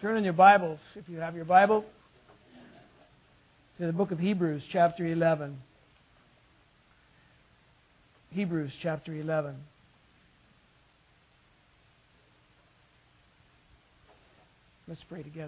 Turn in your Bibles, if you have your Bible, to the book of Hebrews, chapter 11. Hebrews, chapter 11. Let's pray together.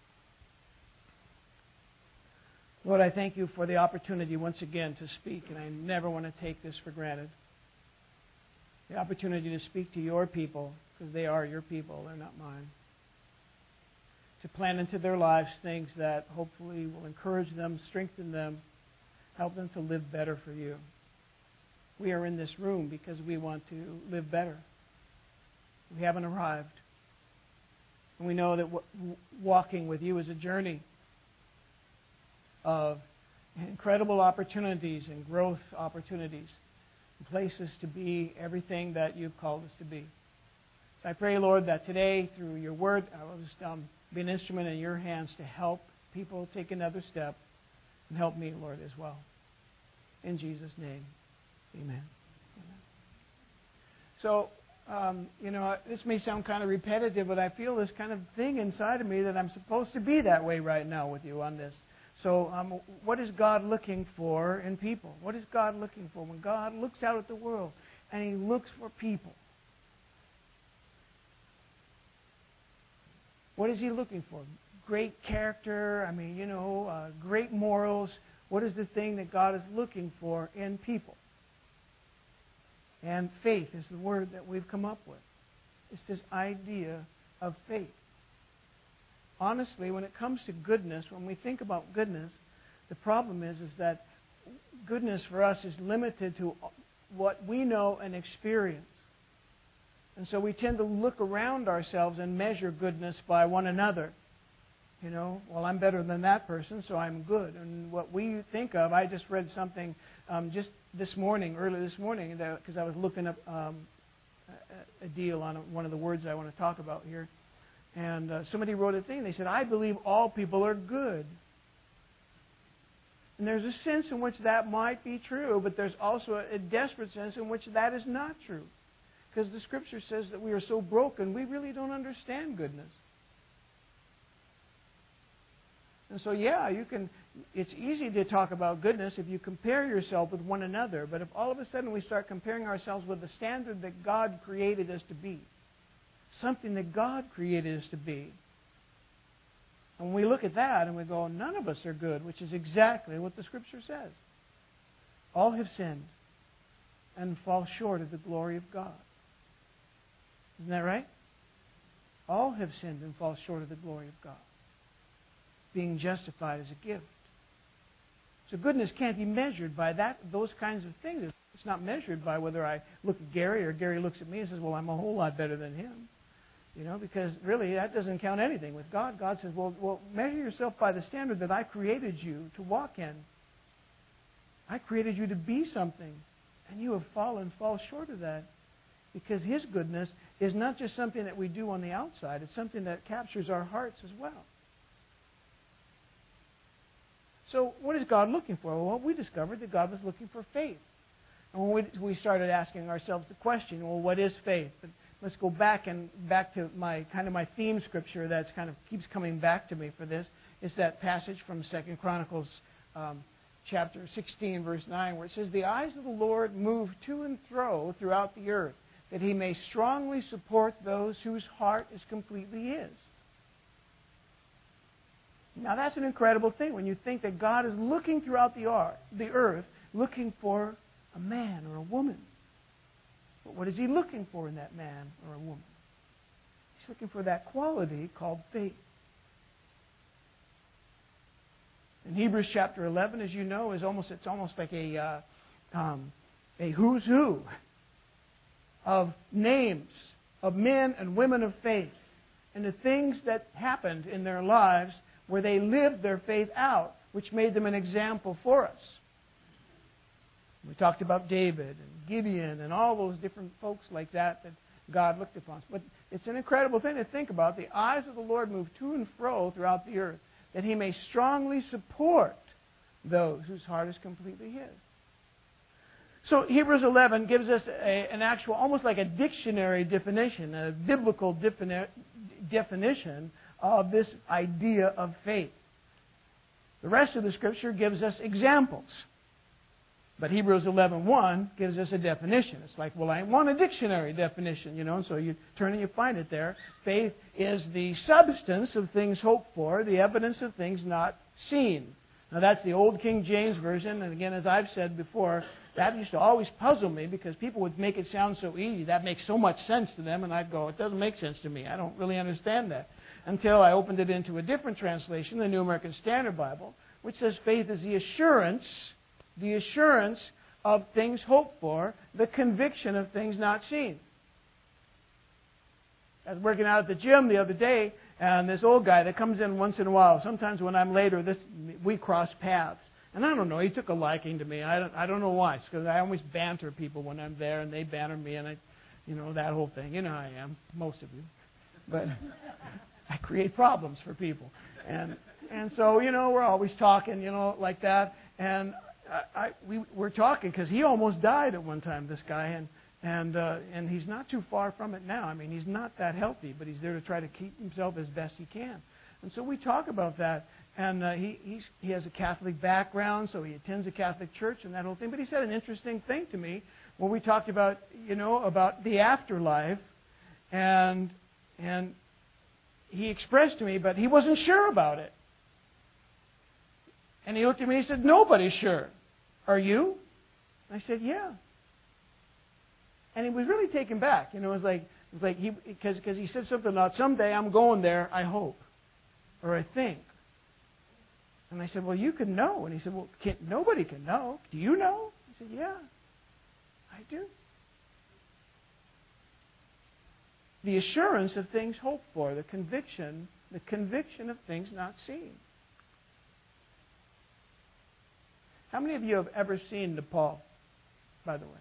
Lord, I thank you for the opportunity once again to speak, and I never want to take this for granted. The opportunity to speak to your people, because they are your people, they're not mine. To plant into their lives things that hopefully will encourage them, strengthen them, help them to live better for you. We are in this room because we want to live better. We haven't arrived. And we know that walking with you is a journey of incredible opportunities and growth opportunities, and places to be everything that you've called us to be. So I pray, Lord, that today, through your word, I will just be an instrument in your hands to help people take another step and help me, Lord, as well. In Jesus' name, amen. So, this may sound kind of repetitive, but I feel this kind of thing inside of me that I'm supposed to be that way right now with you on this. So, what is God looking for in people? What is God looking for when God looks out at the world and He looks for people? What is He looking for? Great character, great morals. What is the thing that God is looking for in people? And faith is the word that we've come up with. It's this idea of faith. Honestly, when it comes to goodness, when we think about goodness, the problem is that goodness for us is limited to what we know and experience. And so we tend to look around ourselves and measure goodness by one another. I'm better than that person, so I'm good. And what we think of, I just read something just early this morning, because I was looking up a deal on one of the words I want to talk about here. And somebody wrote a thing. They said, I believe all people are good. And there's a sense in which that might be true, but there's also a desperate sense in which that is not true. Because the Scripture says that we are so broken, we really don't understand goodness. And so, it's easy to talk about goodness if you compare yourself with one another. But if all of a sudden we start comparing ourselves with the standard that God created us to be, something that God created us to be, and we look at that and we go, none of us are good, which is exactly what the Scripture says. All have sinned and fall short of the glory of God. Isn't that right? All have sinned and fall short of the glory of God, being justified as a gift. So goodness can't be measured by those kinds of things. It's not measured by whether I look at Gary or Gary looks at me and says, well, I'm a whole lot better than him. Because really that doesn't count anything with God. God says, well, measure yourself by the standard that I created you to walk in. I created you to be something, and you have fall short of that. Because His goodness is not just something that we do on the outside. It's something that captures our hearts as well. So what is God looking for? Well, we discovered that God was looking for faith. And when we started asking ourselves the question, well, what is faith? But let's go back to my theme scripture that's kind of keeps coming back to me for this. It's that passage from 2 Chronicles chapter 16, verse 9, where it says, the eyes of the Lord move to and fro throughout the earth, that He may strongly support those whose heart is completely His. Now that's an incredible thing when you think that God is looking throughout the earth, looking for a man or a woman. But what is He looking for in that man or a woman? He's looking for that quality called faith. In Hebrews chapter 11, as you know, it's almost like a who's who of names of men and women of faith and the things that happened in their lives where they lived their faith out, which made them an example for us. We talked about David and Gideon and all those different folks like that God looked upon. But it's an incredible thing to think about. The eyes of the Lord move to and fro throughout the earth, that He may strongly support those whose heart is completely His. So Hebrews 11 gives us an actual, almost like a dictionary definition, a biblical definition of this idea of faith. The rest of the Scripture gives us examples. But Hebrews 11:1 gives us a definition. It's like, well, I want a dictionary definition, and so you turn and you find it there. Faith is the substance of things hoped for, the evidence of things not seen. Now, that's the old King James Version, and again, as I've said before, that used to always puzzle me because people would make it sound so easy. That makes so much sense to them, and I'd go, it doesn't make sense to me. I don't really understand that. Until I opened it into a different translation, the New American Standard Bible, which says faith is the assurance of things hoped for, the conviction of things not seen. I was working out at the gym the other day, and this old guy that comes in once in a while, sometimes when I'm later, we cross paths. And I don't know, he took a liking to me. I don't know why. It's because I always banter people when I'm there, and they banter me, and that whole thing. You know how I am, most of you. But I create problems for people. And so, we're always talking, like that. And we're talking because he almost died at one time, this guy, and he's not too far from it now. I mean, he's not that healthy, but he's there to try to keep himself as best he can. And so we talk about that. And he has a Catholic background, so he attends a Catholic church and that whole thing. But he said an interesting thing to me when we talked about, about the afterlife, and he expressed to me, but he wasn't sure about it. And he looked at me and he said, "Nobody's sure. Are you?" I said, "Yeah." And he was really taken back. It was like because he said something about someday I'm going there, I hope, or I think. And I said, "Well, you can know." And he said, "Well, nobody can know. Do you know?" I said, "Yeah, I do." The assurance of things hoped for, the conviction of things not seen. How many of you have ever seen Nepal, by the way?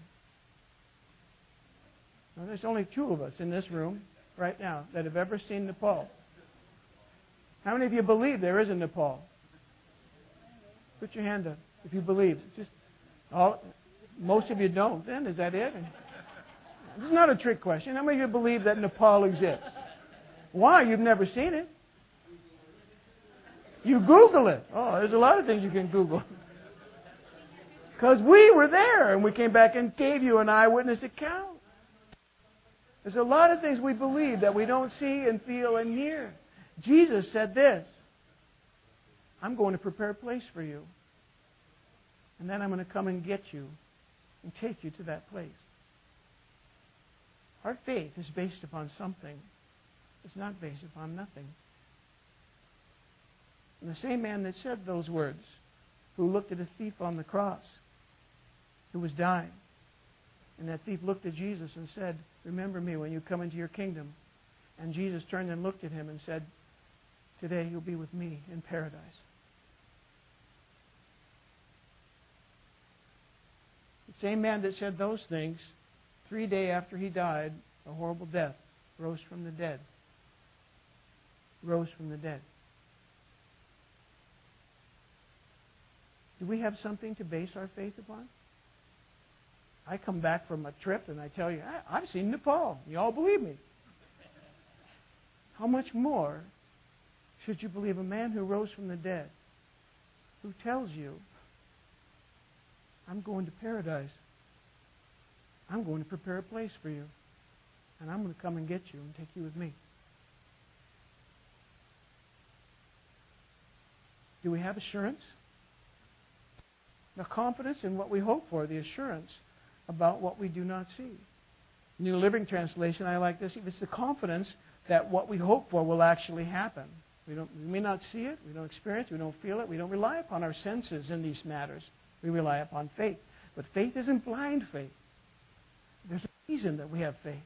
Well, there's only 2 of us in this room right now that have ever seen Nepal. How many of you believe there is a Nepal? Put your hand up if you believe. Most of you don't. Then is that it? This is not a trick question. How many of you believe that Nepal exists? Why? You've never seen it. You Google it. Oh, there's a lot of things you can Google. Because we were there and we came back and gave you an eyewitness account. There's a lot of things we believe that we don't see and feel and hear. Jesus said this: "I'm going to prepare a place for you. And then I'm going to come and get you and take you to that place." Our faith is based upon something. It's not based upon nothing. And the same man that said those words, who looked at a thief on the cross, who was dying, and that thief looked at Jesus and said, "Remember me when you come into your kingdom." And Jesus turned and looked at him and said, "Today you'll be with me in paradise." The same man that said those things, 3 days after he died a horrible death, rose from the dead. Rose from the dead. Do we have something to base our faith upon? I come back from a trip and I tell you, I've seen Nepal. You all believe me. How much more should you believe a man who rose from the dead, who tells you, "I'm going to paradise. I'm going to prepare a place for you. And I'm going to come and get you and take you with me." Do we have assurance? The confidence in what we hope for, the assurance about what we do not see. New Living Translation, I like this. It's the confidence that what we hope for will actually happen. We may not see it, we don't experience it, we don't feel it, we don't rely upon our senses in these matters. We rely upon faith. But faith isn't blind faith. There's a reason that we have faith.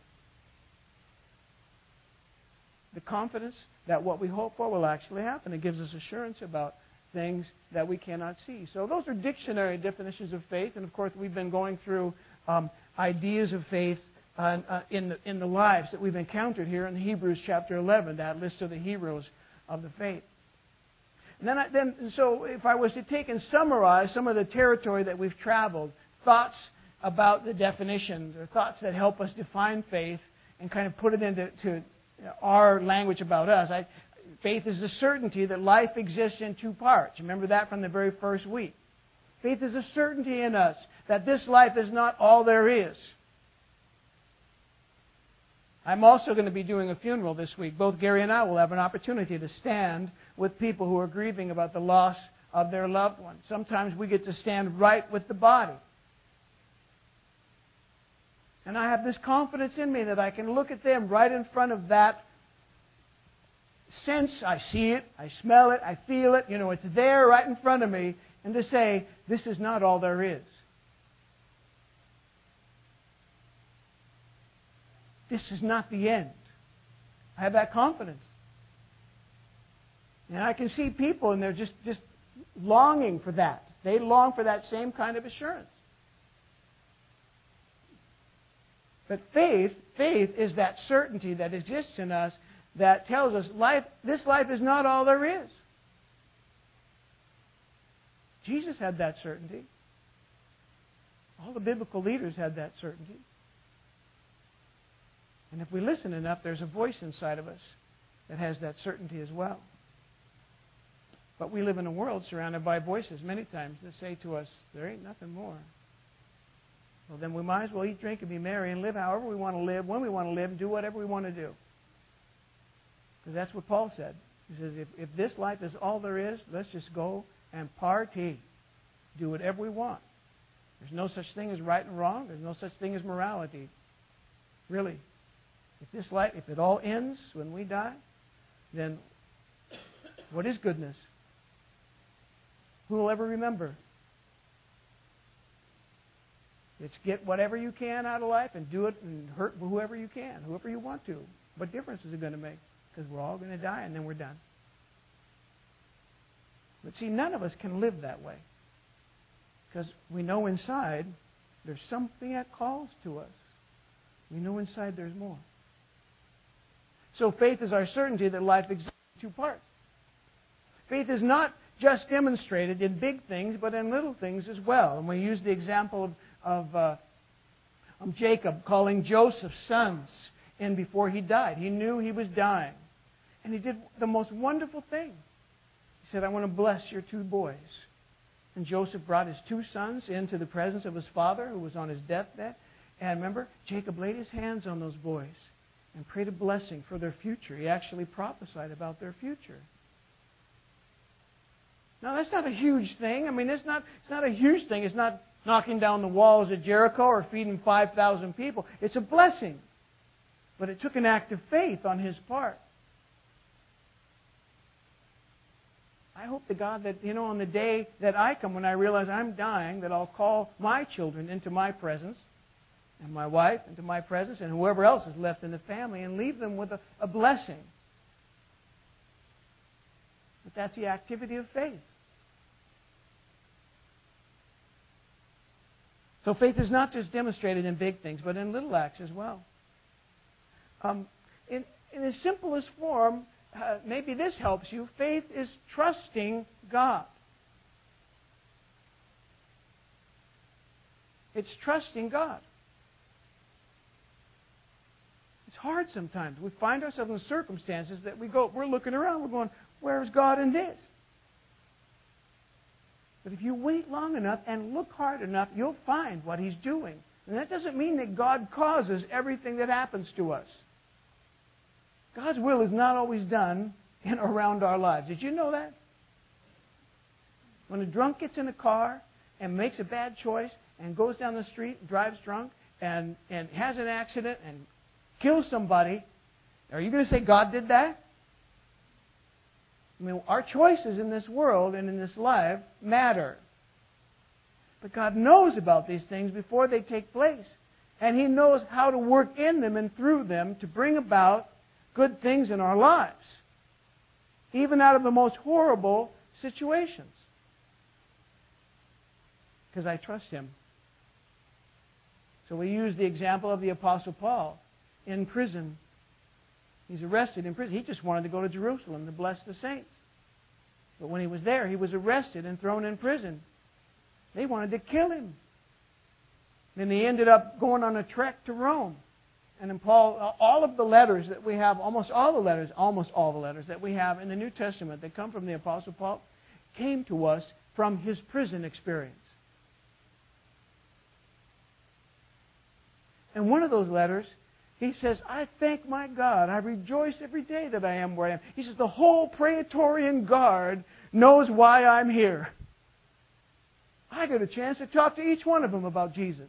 The confidence that what we hope for will actually happen. It gives us assurance about things that we cannot see. So those are dictionary definitions of faith. And of course, we've been going through ideas of faith in the lives that we've encountered here in Hebrews chapter 11, that list of the heroes of the faith. And so if I was to take and summarize some of the territory that we've traveled, thoughts about the definitions or thoughts that help us define faith and kind of put it into our language about us, Faith is the certainty that life exists in two parts. Remember that from the very first week. Faith is a certainty in us that this life is not all there is. I'm also going to be doing a funeral this week. Both Gary and I will have an opportunity to stand with people who are grieving about the loss of their loved one. Sometimes we get to stand right with the body. And I have this confidence in me that I can look at them right in front of that sense. I see it, I smell it, I feel it. It's there right in front of me. And to say, this is not all there is. This is not the end. I have that confidence. And I can see people and they're just longing for that. They long for that same kind of assurance. But faith is that certainty that exists in us that tells us this life is not all there is. Jesus had that certainty. All the biblical leaders had that certainty. And if we listen enough, there's a voice inside of us that has that certainty as well. But we live in a world surrounded by voices many times that say to us, there ain't nothing more. Well, then we might as well eat, drink, and be merry and live however we want to live, when we want to live, and do whatever we want to do. Because that's what Paul said. He says, if this life is all there is, let's just go and party. Do whatever we want. There's no such thing as right and wrong. There's no such thing as morality. Really. If it all ends when we die, then what is goodness? Who will ever remember? It's get whatever you can out of life and do it and hurt whoever you can, whoever you want to. What difference is it going to make? Because we're all going to die and then we're done. But see, none of us can live that way. Because we know inside there's something that calls to us. We know inside there's more. So faith is our certainty that life exists in two parts. Faith is not just demonstrated in big things, but in little things as well. And we use the example of Jacob calling Joseph's sons in before he died. He knew he was dying. And he did the most wonderful thing. He said, I want to bless your two boys. And Joseph brought his two sons into the presence of his father, who was on his deathbed. And remember, Jacob laid his hands on those boys and prayed a blessing for their future. He actually prophesied about their future. Now, that's not a huge thing. I mean, it's not a huge thing. It's not knocking down the walls of Jericho or feeding 5,000 people. It's a blessing. But it took an act of faith on his part. I hope to God that, on the day that I come, when I realize I'm dying, that I'll call my children into my presence, and my wife into my presence, and whoever else is left in the family, and leave them with a blessing. But that's the activity of faith. So faith is not just demonstrated in big things, but in little acts as well. In the simplest form, maybe this helps you. Faith is trusting God. It's trusting God. It's hard sometimes. We find ourselves in circumstances that we're looking around, we're going, where's God in this? But if you wait long enough and look hard enough, you'll find what He's doing. And that doesn't mean that God causes everything that happens to us. God's will is not always done in or around our lives. Did you know that? When a drunk gets in a car and makes a bad choice and goes down the street, drives drunk, and has an accident and kills somebody, are you going to say God did that? I mean, our choices in this world and in this life matter. But God knows about these things before they take place. And He knows how to work in them and through them to bring about good things in our lives. Even out of the most horrible situations. Because I trust Him. So we use the example of the Apostle Paul in prison. He's arrested in prison. He just wanted to go to Jerusalem to bless the saints. But when he was there, he was arrested and thrown in prison. They wanted to kill him. Then he ended up going on a trek to Rome. And in Paul, all of the letters that we have, almost all the letters that we have in the New Testament that come from the Apostle Paul came to us from his prison experience. And one of those letters, he says, I thank my God. I rejoice every day that I am where I am. He says, the whole Praetorian Guard knows why I'm here. I got a chance to talk to each one of them about Jesus.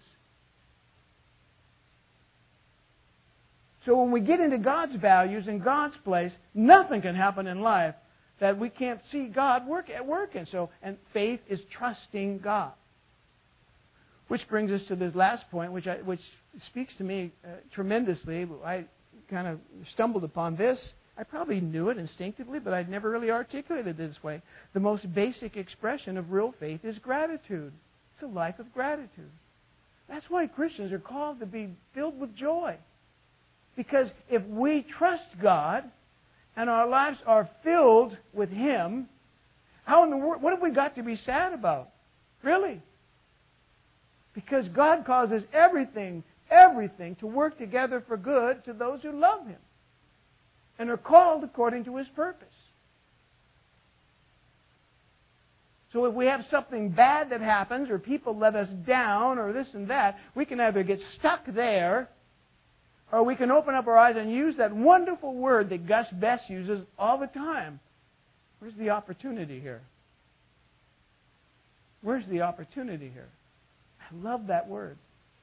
So when we get into God's values and God's place, nothing can happen in life that we can't see God working. And faith is trusting God. Which brings us to this last point, which speaks to me tremendously. I kind of stumbled upon this. I probably knew it instinctively, but I'd never really articulated it this way. The most basic expression of real faith is gratitude. It's a life of gratitude. That's why Christians are called to be filled with joy. Because if we trust God and our lives are filled with Him, how in the world, what have we got to be sad about? Really? Because God causes everything to work together for good to those who love Him and are called according to His purpose. So if we have something bad that happens or people let us down or this and that, we can either get stuck there or we can open up our eyes and use that wonderful word that Gus Best uses all the time. Where's the opportunity here? Where's the opportunity here? I love that word.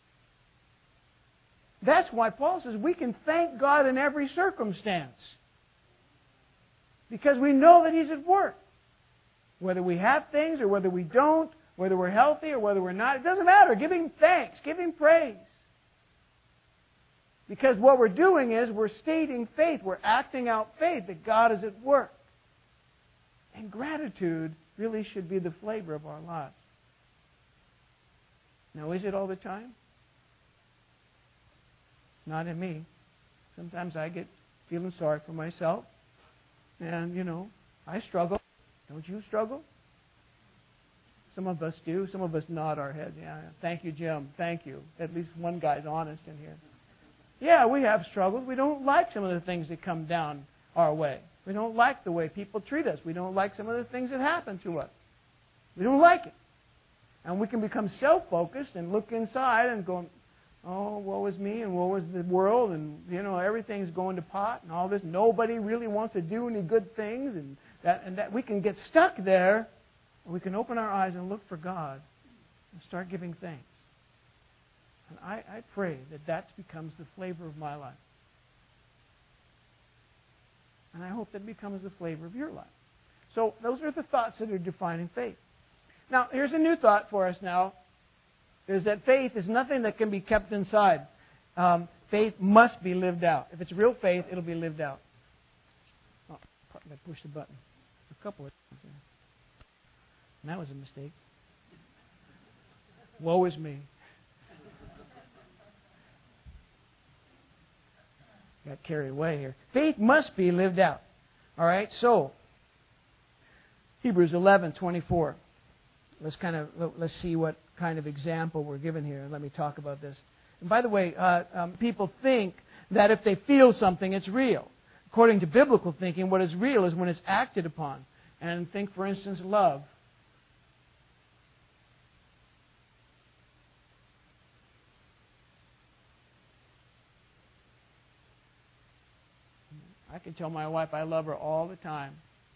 That's why Paul says we can thank God in every circumstance. Because we know that He's at work. Whether we have things or whether we don't, whether we're healthy or whether we're not, it doesn't matter. Give Him thanks. Give Him praise. Because what we're doing is we're stating faith. We're acting out faith that God is at work. And gratitude really should be the flavor of our lives. Now, is it all the time? Not in me. Sometimes I get feeling sorry for myself. And, I struggle. Don't you struggle? Some of us do. Some of us nod our heads. Yeah, thank you, Jim. Thank you. At least one guy's honest in here. Yeah, we have struggles. We don't like some of the things that come down our way. We don't like the way people treat us. We don't like some of the things that happen to us. We don't like it. And we can become self-focused and look inside and go, oh, woe is me and woe is the world and, everything's going to pot and all this. Nobody really wants to do any good things and that. We can get stuck there, or we can open our eyes and look for God and start giving thanks. And I pray that becomes the flavor of my life. And I hope that becomes the flavor of your life. So those are the thoughts that are defining faith. Now, here's a new thought for us now, is that faith is nothing that can be kept inside. Faith must be lived out. If it's real faith, it'll be lived out. Oh, I pushed the button a couple of times there. And that was a mistake. Woe is me. Got carried away here. Faith must be lived out. All right, so Hebrews 11:24. Let's see what kind of example we're given here. Let me talk about this. And by the way, people think that if they feel something, it's real. According to biblical thinking, what is real is when it's acted upon. And think, for instance, love. I can tell my wife I love her all the time.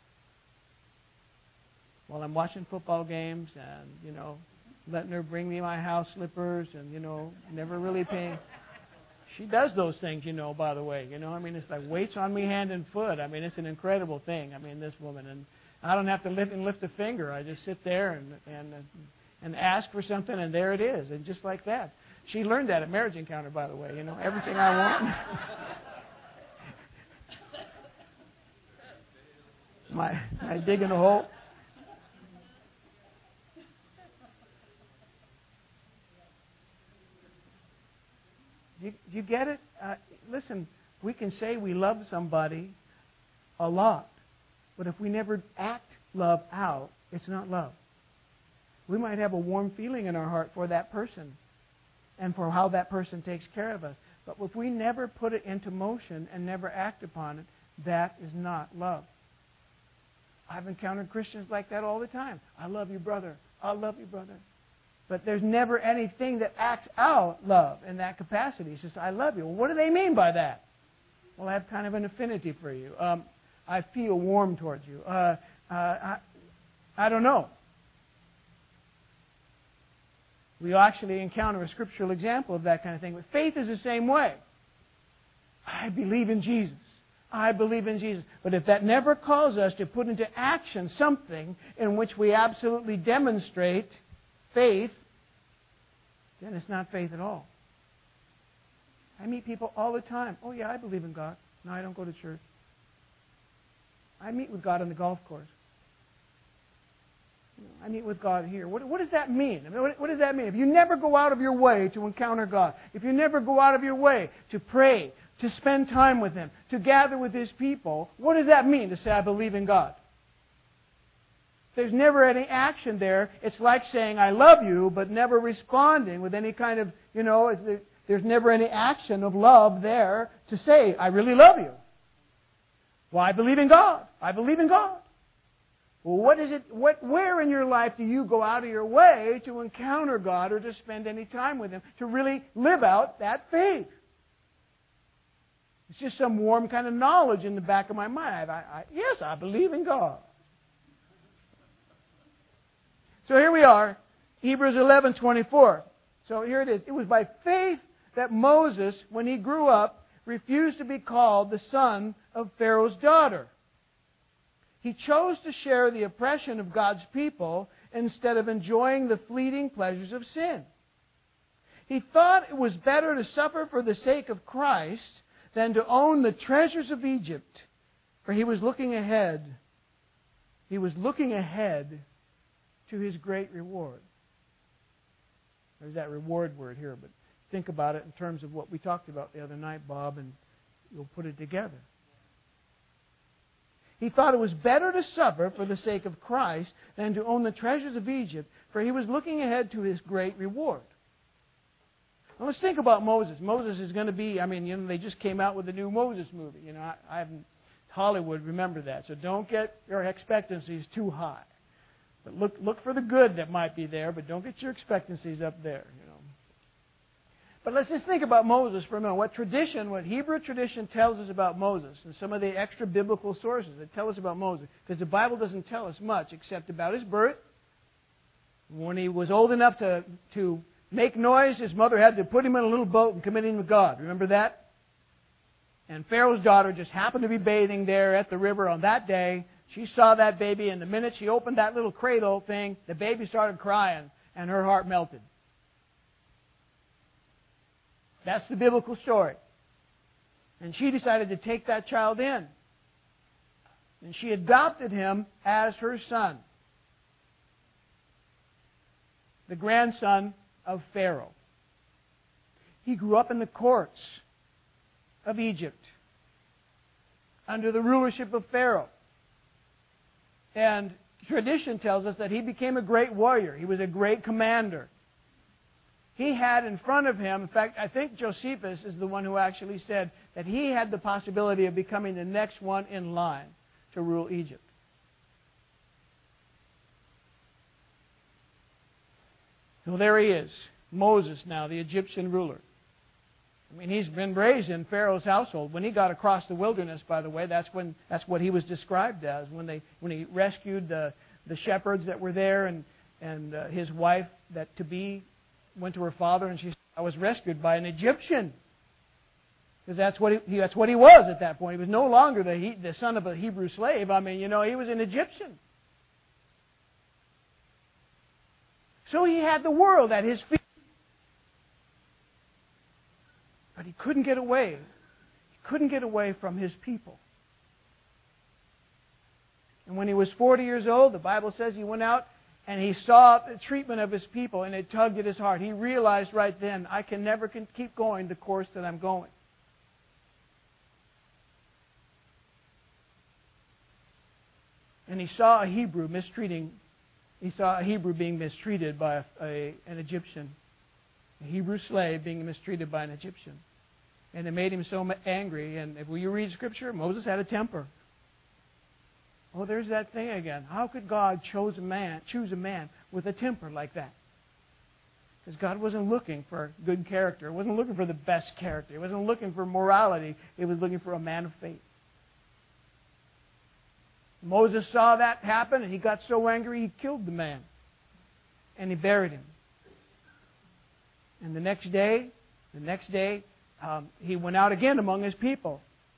While I'm watching football games and, letting her bring me my house slippers and, never really paying. She does those things, by the way. It's like weights on me hand and foot. It's an incredible thing. This woman. And I don't have to lift a finger. I just sit there and ask for something, and there it is. And just like that. She learned that at Marriage Encounter, by the way. Everything I want. I dig in a hole. Do you get it? Listen, we can say we love somebody a lot, but if we never act love out, it's not love. We might have a warm feeling in our heart for that person and for how that person takes care of us, But if we never put it into motion and never act upon it, that is not love. I've encountered Christians like that all the time. I love you, brother. I love you, brother. But there's never anything that acts out love in that capacity. It's just, I love you. Well, what do they mean by that? Well, I have kind of an affinity for you. I feel warm towards you. I don't know. We actually encounter a scriptural example of that kind of thing. But faith is the same way. I believe in Jesus. I believe in Jesus. But if that never calls us to put into action something in which we absolutely demonstrate faith, then it's not faith at all. I meet people all the time. Oh yeah, I believe in God. No, I don't go to church. I meet with God on the golf course. I meet with God here. What does that mean? I mean, what does that mean? If you never go out of your way to encounter God, if you never go out of your way to pray, to spend time with Him, to gather with His people, what does that mean to say, I believe in God? There's never any action there. It's like saying, I love you, but never responding with any kind of, there's never any action of love there to say, I really love you. Well, I believe in God. I believe in God. Well, where in your life do you go out of your way to encounter God or to spend any time with Him, to really live out that faith? It's just some warm kind of knowledge in the back of my mind. Yes, I believe in God. So here we are, Hebrews 11:24. So here it is. It was by faith that Moses, when he grew up, refused to be called the son of Pharaoh's daughter. He chose to share the oppression of God's people instead of enjoying the fleeting pleasures of sin. He thought it was better to suffer for the sake of Christ than to own the treasures of Egypt, for he was looking ahead. He was looking ahead to his great reward. There's that reward word here, but think about it in terms of what we talked about the other night, Bob, and you'll put it together. He thought it was better to suffer for the sake of Christ than to own the treasures of Egypt, for he was looking ahead to his great reward. Now let's think about Moses. Moses is going to be, they just came out with the new Moses movie. I haven't, Hollywood, remember that. So don't get your expectancies too high. But look for the good that might be there, but don't get your expectancies up there. But let's just think about Moses for a minute. What Hebrew tradition tells us about Moses, and some of the extra biblical sources that tell us about Moses, because the Bible doesn't tell us much except about his birth. When he was old enough to make noise, his mother had to put him in a little boat and commit him to God. Remember that? And Pharaoh's daughter just happened to be bathing there at the river on that day. She saw that baby, and the minute she opened that little cradle thing, the baby started crying, and her heart melted. That's the biblical story. And she decided to take that child in. And she adopted him as her son, the grandson of Pharaoh. He grew up in the courts of Egypt under the rulership of Pharaoh. And tradition tells us that he became a great warrior. He was a great commander. He had in front of him, in fact, I think Josephus is the one who actually said that he had the possibility of becoming the next one in line to rule Egypt. So there he is, Moses now, the Egyptian ruler. He's been raised in Pharaoh's household. When he got across the wilderness, by the way, that's what he was described as. When he rescued the shepherds that were there, and his wife that to be went to her father, and she said, I was rescued by an Egyptian. Because that's what he was at that point. He was no longer the son of a Hebrew slave. He was an Egyptian. So he had the world at his feet. But he couldn't get away. He couldn't get away from his people. And when he was 40 years old, the Bible says he went out and he saw the treatment of his people, and it tugged at his heart. He realized right then, I can never keep going the course that I'm going. And he saw a Hebrew being mistreated by an Egyptian. A Hebrew slave being mistreated by an Egyptian. And it made him so angry. And if you read Scripture, Moses had a temper. Oh, there's that thing again. How could God choose a man with a temper like that? Because God wasn't looking for good character. He wasn't looking for the best character. He wasn't looking for morality. He was looking for a man of faith. Moses saw that happen, and he got so angry he killed the man. And he buried him. And the next day, he went out again among his people.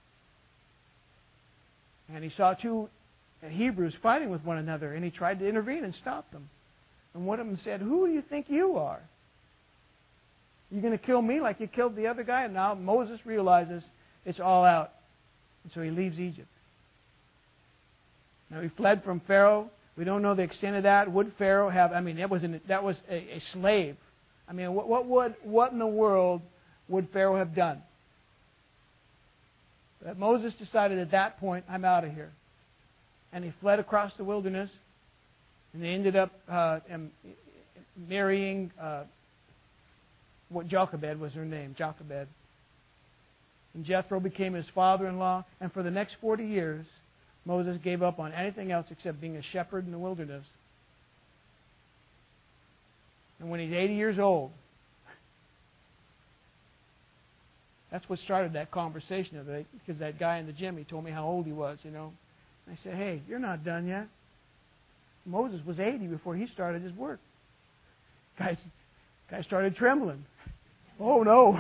And he saw two Hebrews fighting with one another, and he tried to intervene and stop them. And one of them said, "Who do you think you are? You're going to kill me like you killed the other guy?" And now Moses realizes it's all out. And so he leaves Egypt. Now he fled from Pharaoh. We don't know the extent of that. Would Pharaoh have... that was a slave. What in the world would Pharaoh have done? But Moses decided at that point, I'm out of here. And he fled across the wilderness. And they ended up marrying... Jochebed was her name, Jochebed. And Jethro became his father-in-law. And for the next 40 years, Moses gave up on anything else except being a shepherd in the wilderness. And when he's 80 years old, that's what started that conversation of it. Because that guy in the gym, he told me how old he was, And I said, "Hey, you're not done yet." Moses was 80 before he started his work. Guy started trembling. Oh, no.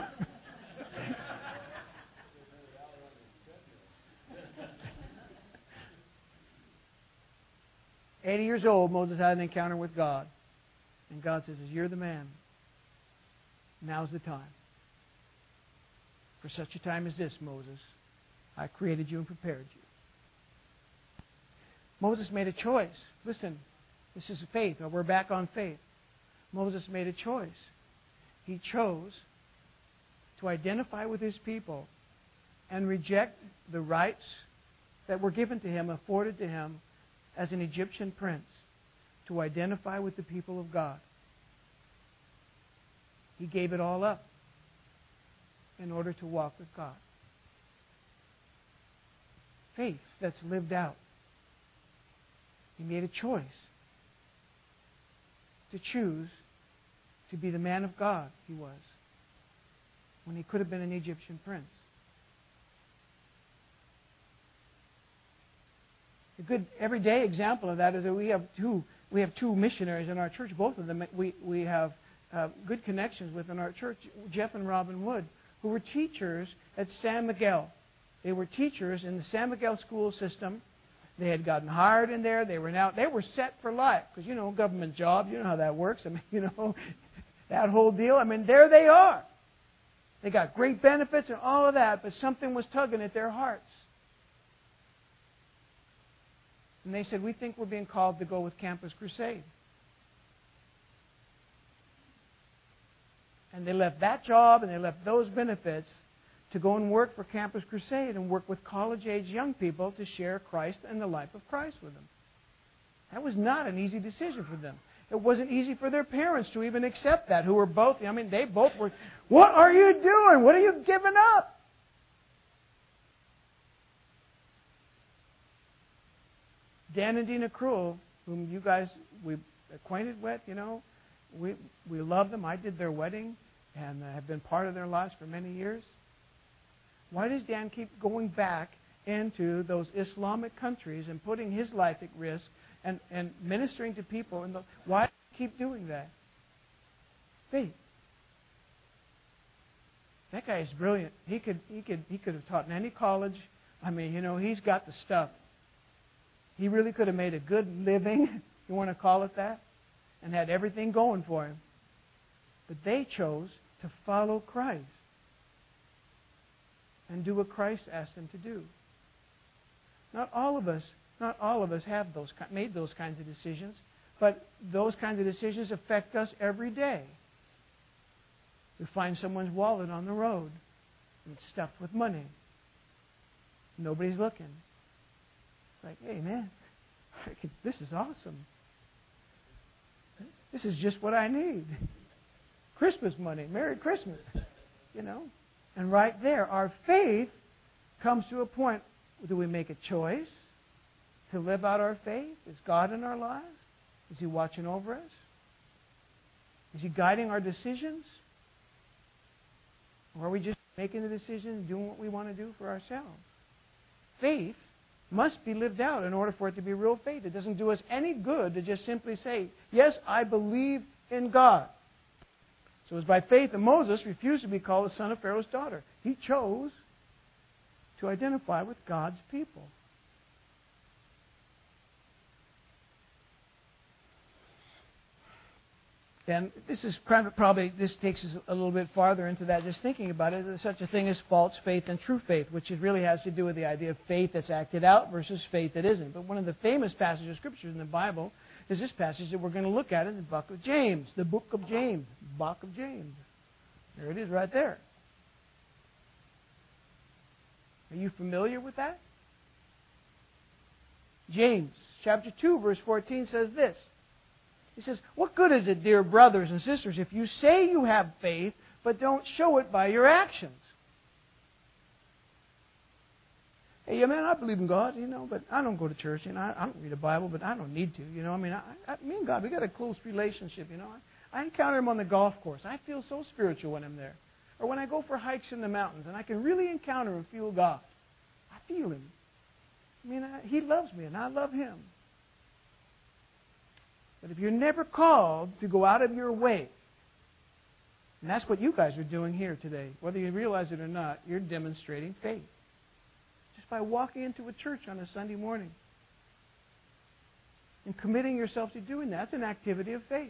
80 years old, Moses had an encounter with God. And God says, "You're the man. Now's the time. For such a time as this, Moses, I created you and prepared you." Moses made a choice. Listen, this is faith. We're back on faith. Moses made a choice. He chose to identify with his people and reject the rights that were given to him, afforded to him as an Egyptian prince, to identify with the people of God. He gave it all up in order to walk with God. Faith that's lived out. He made a choice to choose to be the man of God he was, when he could have been an Egyptian prince. A good everyday example of that is that we have two missionaries in our church. Both of them we have good connections with in our church, Jeff and Robin Wood, who were teachers at San Miguel. They were teachers in the San Miguel school system. They had gotten hired in there. They were set for life because government job. You know how that works. That whole deal. There they are. They got great benefits and all of that, but something was tugging at their hearts. And they said, "We think we're being called to go with Campus Crusade." And they left that job and they left those benefits to go and work for Campus Crusade and work with college-age young people to share Christ and the life of Christ with them. That was not an easy decision for them. It wasn't easy for their parents to even accept that, who were both, they both were, "What are you doing? What are you giving up?" Dan and Dina Krull, whom you guys, we acquainted with, we love them. I did their wedding and have been part of their lives for many years. Why does Dan keep going back into those Islamic countries and putting his life at risk and ministering to people? Why do he keep doing that? Faith. That guy is brilliant. He could have taught in any college. He's got the stuff. He really could have made a good living, if you want to call it that, and had everything going for him. But they chose to follow Christ and do what Christ asked them to do. Not all of us have made those kinds of decisions, but those kinds of decisions affect us every day. We find someone's wallet on the road, and it's stuffed with money. Nobody's looking. It's like, "Hey, man, this is awesome. This is just what I need. Christmas money. Merry Christmas." And right there, our faith comes to a point. Do we make a choice to live out our faith? Is God in our lives? Is He watching over us? Is He guiding our decisions? Or are we just making the decision and doing what we want to do for ourselves? Faith must be lived out in order for it to be real faith. It doesn't do us any good to just simply say, yes, I believe in God. So it was by faith that Moses refused to be called the son of Pharaoh's daughter. He chose to identify with God's people. And this is probably, this takes us a little bit farther into that, just thinking about it. There's such a thing as false faith and true faith, which really has to do with the idea of faith that's acted out versus faith that isn't. But one of the famous passages of Scripture in the Bible is this passage that we're going to look at in the book of James. The book of James. Book of James. There it is right there. Are you familiar with that? James chapter 2, verse 14 says this. He says, what good is it, dear brothers and sisters, if you say you have faith, but don't show it by your actions? Hey, yeah, man, I believe in God, but I don't go to church, I don't read the Bible, but I don't need to, me and God, we got a close relationship, I encounter Him on the golf course. I feel so spiritual when I'm there. Or when I go for hikes in the mountains, and I can really encounter and feel God. I feel Him. He loves me, and I love Him. But if you're never called to go out of your way, and that's what you guys are doing here today, whether you realize it or not, you're demonstrating faith. Just by walking into a church on a Sunday morning and committing yourself to doing that, that's an activity of faith.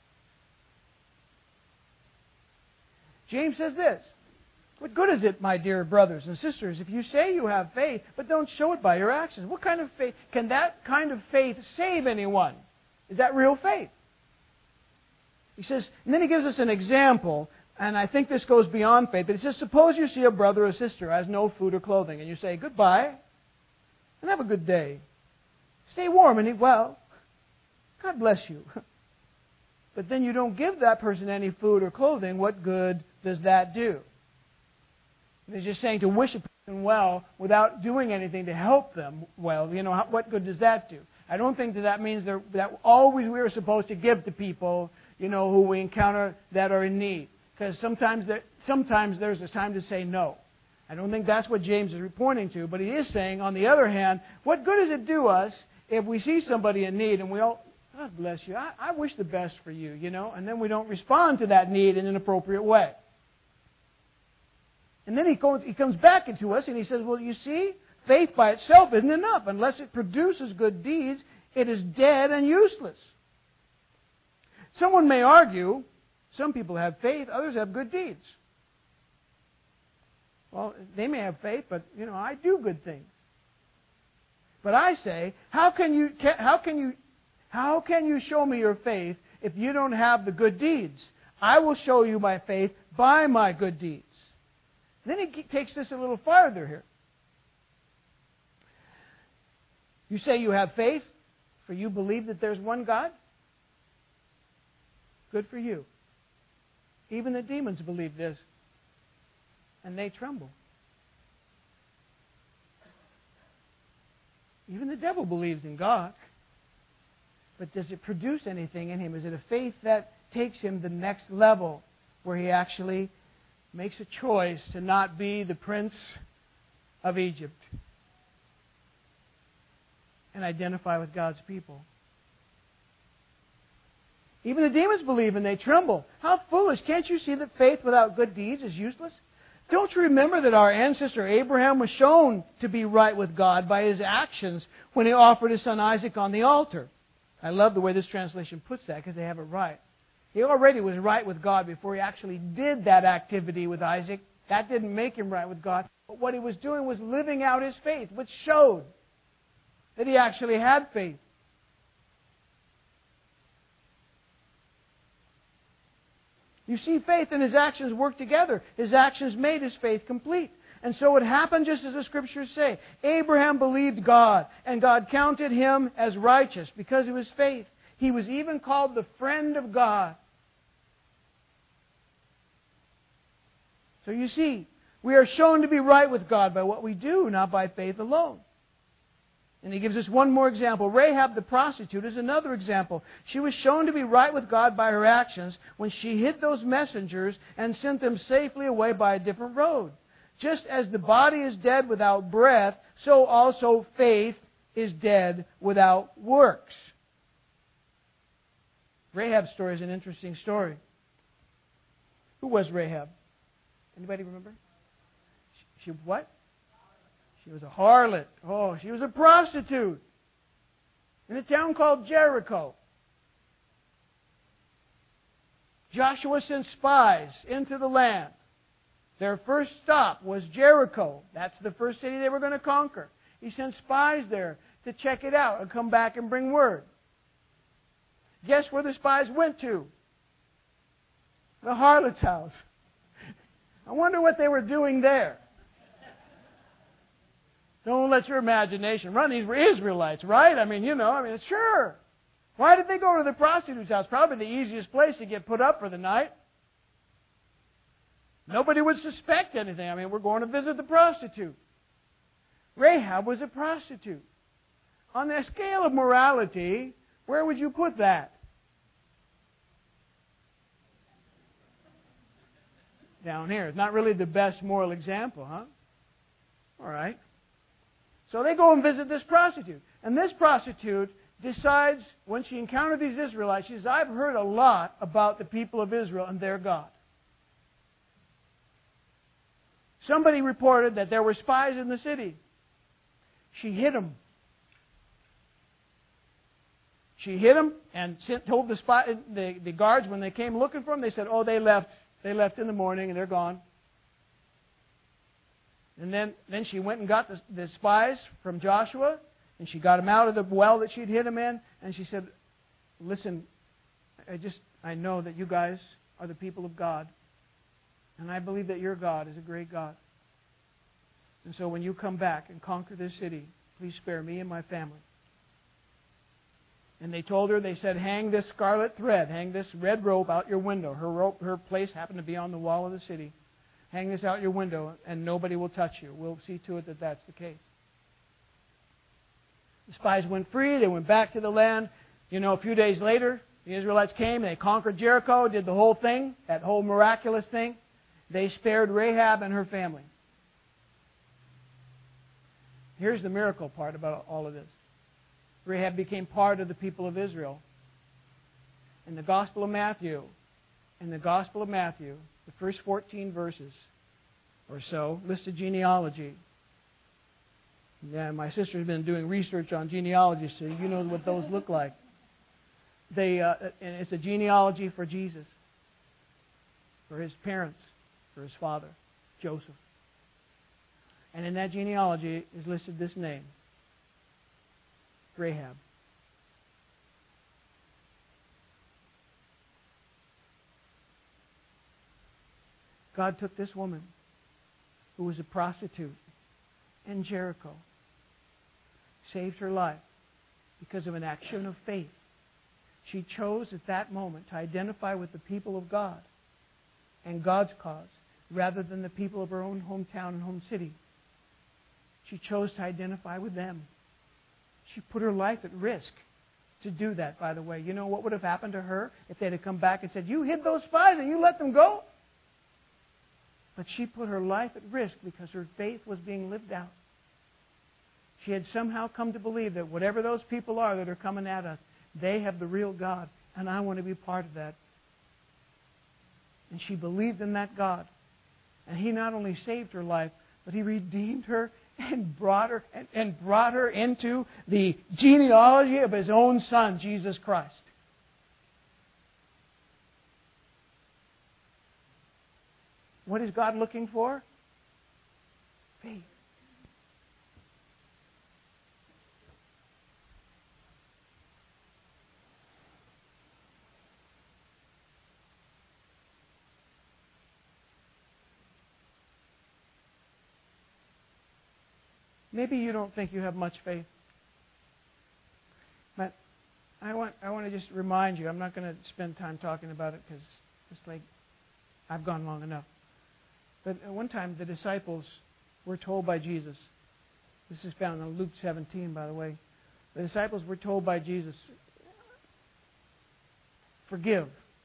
James says this, what good is it, my dear brothers and sisters, if you say you have faith, but don't show it by your actions? What kind of faith, can that kind of faith save anyone? Is that real faith? He says, and then he gives us an example, and I think this goes beyond faith, but he says, suppose you see a brother or sister who has no food or clothing, and you say, goodbye, and have a good day. Stay warm and eat well. God bless you. But then you don't give that person any food or clothing, what good does that do? And he's just saying to wish a person well without doing anything to help them well, what good does that do? I don't think that means that always we are supposed to give to people, who we encounter that are in need. Because sometimes there's a time to say no. I don't think that's what James is pointing to. But he is saying, on the other hand, what good does it do us if we see somebody in need and we all, God bless you, I wish the best for you, and then we don't respond to that need in an appropriate way. And then he comes back into us and he says, well, you see, faith by itself isn't enough. Unless it produces good deeds, it is dead and useless. Someone may argue, some people have faith, others have good deeds. Well, they may have faith, but, I do good things. But I say, how can you show me your faith if you don't have the good deeds? I will show you my faith by my good deeds. Then he takes this a little farther here. You say you have faith, for you believe that there's one God? Good for you. Even the demons believe this, and they tremble. Even the devil believes in God. But does it produce anything in him? Is it a faith that takes him the next level, where he actually makes a choice to not be the prince of Egypt and identify with God's people? Even the demons believe and they tremble. How foolish. Can't you see that faith without good deeds is useless? Don't you remember that our ancestor Abraham was shown to be right with God by his actions when he offered his son Isaac on the altar? I love the way this translation puts that, because they have it right. He already was right with God before he actually did that activity with Isaac. That didn't make him right with God. But what he was doing was living out his faith, which showed that he actually had faith. You see, faith and his actions work together. His actions made his faith complete. And so it happened just as the Scriptures say. Abraham believed God, and God counted him as righteous because of his faith. He was even called the friend of God. So you see, We are shown to be right with God by what we do, not by faith alone. And he gives us one more example. Rahab the prostitute is another example. She was shown to be right with God by her actions when she hid those messengers and sent them safely away by a different road. Just as the body is dead without breath, so also faith is dead without works. Rahab's story is an interesting story. Who was Rahab? Anybody remember? She what? She was a harlot. Oh, she was a prostitute in a town called Jericho. Joshua sent spies into the land. Their first stop was Jericho. That's the first city they were going to conquer. He sent spies there to check it out and come back and bring word. Guess where the spies went to? The harlot's house. I wonder what they were doing there. Don't let your imagination run. These were Israelites, right? Sure. Why did they go to the prostitute's house? Probably the easiest place to get put up for the night. Nobody would suspect anything. We're going to visit the prostitute. Rahab was a prostitute. On the scale of morality, where would you put that? Down here. It's not really the best moral example, huh? All right. So they go and visit this prostitute. And this prostitute decides, when she encountered these Israelites, she says, I've heard a lot about the people of Israel and their God. Somebody reported that there were spies in the city. She hid them. She hid them and told the guards when they came looking for them, they said, oh, they left. They left in the morning and they're gone. And then she went and got the spies from Joshua, and she got them out of the well that she'd hid them in, and she said, listen, I know that you guys are the people of God, and I believe that your God is a great God. And so when you come back and conquer this city, please spare me and my family. And they told her, they said, hang this scarlet thread, hang this red rope out your window. Her place happened to be on the wall of the city. Hang this out your window and nobody will touch you. We'll see to it that that's the case. The spies went free. They went back to the land. A few days later, the Israelites came. They conquered Jericho, did the whole thing, that whole miraculous thing. They spared Rahab and her family. Here's the miracle part about all of this. Rahab became part of the people of Israel. In the Gospel of Matthew, the first 14 verses or so list a genealogy. Yeah, my sister's been doing research on genealogy, so you know what those look like. And it's a genealogy for Jesus, for his parents, for his father, Joseph. And in that genealogy is listed this name, Rahab. God took this woman who was a prostitute in Jericho, saved her life because of an action of faith. She chose at that moment to identify with the people of God and God's cause rather than the people of her own hometown and home city. She chose to identify with them. She put her life at risk to do that, by the way. You know what would have happened to her if they'd have come back and said, you hid those spies and you let them go? But she put her life at risk because her faith was being lived out. She had somehow come to believe that whatever those people are that are coming at us, they have the real God, and I want to be part of that. And she believed in that God. And He not only saved her life, but He redeemed her and brought her into the genealogy of His own Son, Jesus Christ. What is God looking for? Faith. Maybe you don't think you have much faith. But I want to just remind you, I'm not going to spend time talking about it because it's like I've gone long enough. But at one time, the disciples were told by Jesus, this is found in Luke 17, by the way, the disciples were told by Jesus, forgive.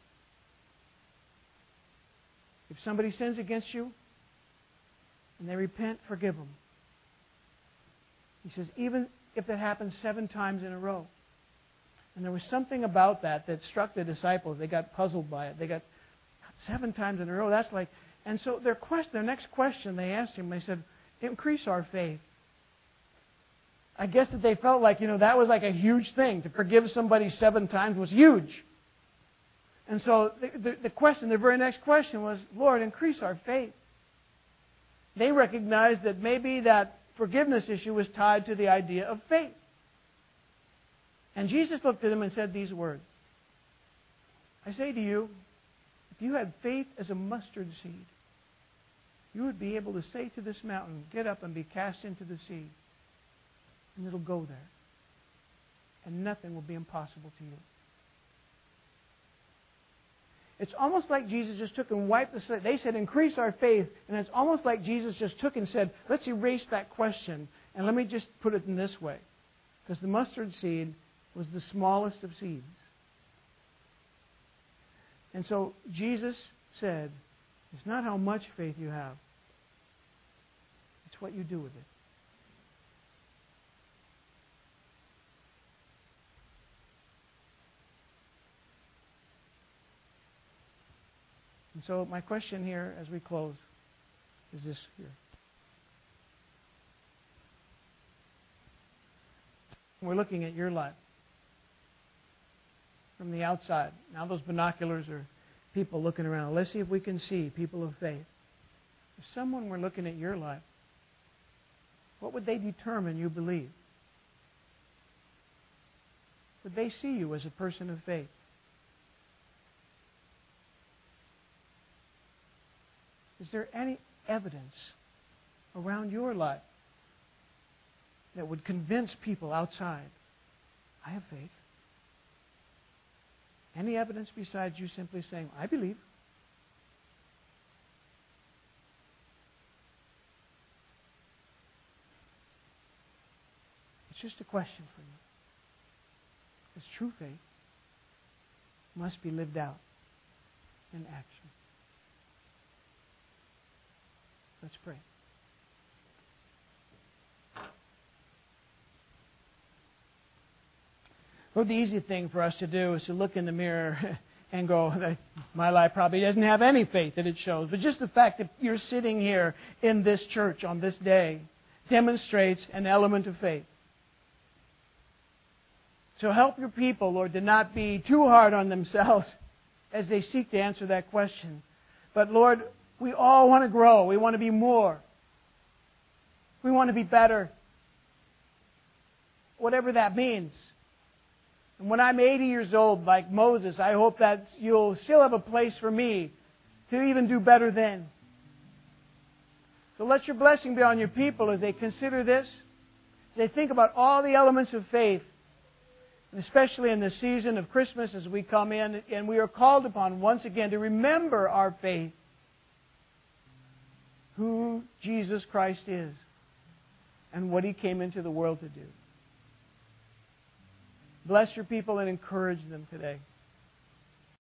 If somebody sins against you and they repent, forgive them. He says, even if that happens 7 times in a row. And there was something about that struck the disciples. They got puzzled by it. They got 7 times in a row. That's like, and so their next question they asked him, they said, increase our faith. I guess that they felt like, that was like a huge thing. To forgive somebody 7 times was huge. And so the very next question was, Lord, increase our faith. They recognized that maybe that forgiveness issue was tied to the idea of faith. And Jesus looked at them and said these words, I say to you, if you had faith as a mustard seed, you would be able to say to this mountain, get up and be cast into the sea. And it'll go there. And nothing will be impossible to you. It's almost like Jesus just took and wiped the slate. They said, increase our faith. And it's almost like Jesus just took and said, let's erase that question. And let me just put it in this way. Because the mustard seed was the smallest of seeds. And so Jesus said, it's not how much faith you have. It's what you do with it. And so my question here as we close is this here. We're looking at your life from the outside. Now those binoculars are people looking around. Let's see if we can see people of faith. If someone were looking at your life, what would they determine you believe? Would they see you as a person of faith? Is there any evidence around your life that would convince people outside, I have faith? Any evidence besides you simply saying, I believe? It's just a question for you. Because true faith must be lived out in action. Let's pray. Lord, the easy thing for us to do is to look in the mirror and go, my life probably doesn't have any faith that it shows. But just the fact that you're sitting here in this church on this day demonstrates an element of faith. So help your people, Lord, to not be too hard on themselves as they seek to answer that question. But Lord, we all want to grow. We want to be more. We want to be better. Whatever that means. And when I'm 80 years old, like Moses, I hope that you'll still have a place for me to even do better then. So let your blessing be on your people as they consider this, as they think about all the elements of faith, and especially in the season of Christmas as we come in, and we are called upon once again to remember our faith, who Jesus Christ is, and what He came into the world to do. Bless your people and encourage them today.